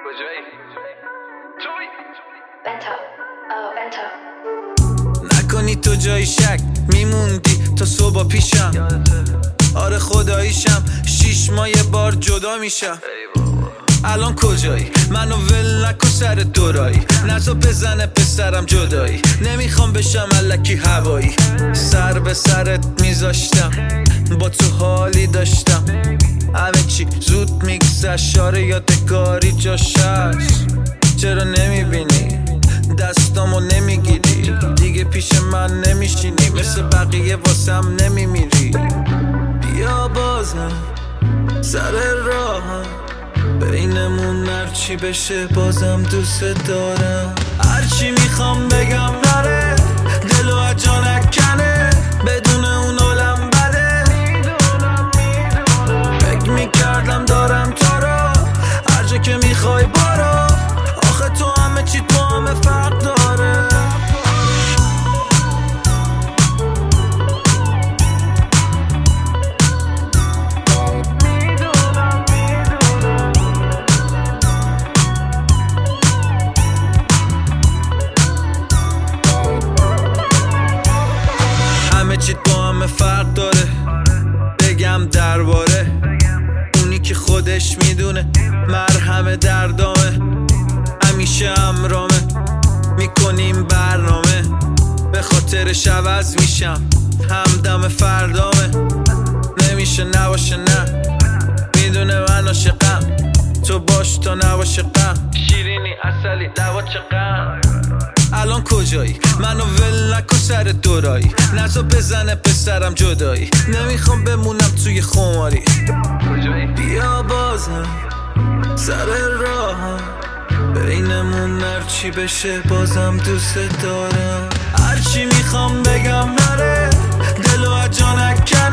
کجایی؟ توی بنتا نکنی تو جای شک میموندی تا صبح پیشم. آره خداییشم 6 ماه یه بار جدا میشم. الان کجایی؟ منو ول نکن سر دورایی، نزا بزنه پسرم جدایی. نمیخوام بشم الکی هوایی، سر به سرت میذاشتم با تو حالی داشتم. همه چی زود میگذشت، شاره یادگاری جاش هست. چرا نمیبینی دستامو نمیگیری؟ دیگه پیش من نمیشینی، مثل بقیه واسم نمیمیری. بیا بازم سر راهم، بینمون هرچی بشه بازم دوست دارم. هرچی میخوام بگم نره، دلو از جا نکنه، بدون اون عالم بده. فکر میکردم دارم تو رو، هر جا که میخوای برو. آخه تو همه چی تو همه فرق داره. همه چی تو همه فرق داره. بگم درباره اونی که خودش میدونه مرهم دردامه. همیشه همرامه، میکنیم برنامه، به خاطرش عوض میشم، همدم فردامه. نمیشه نباشه نه، میدونه من عاشقم، تو باش تا نباشه غم. شیرینی اصلی دوا چقم. الان کجایی؟ منو ول نکن سر دورایی، نزا بزنه پسرم جدایی. نمیخوام بمونم توی خماری. بیا بازم سر راهم، بینمون هرچی بشه بازم دوست دارم. هرچی میخوام بگم نره، دلو از جا نکنه،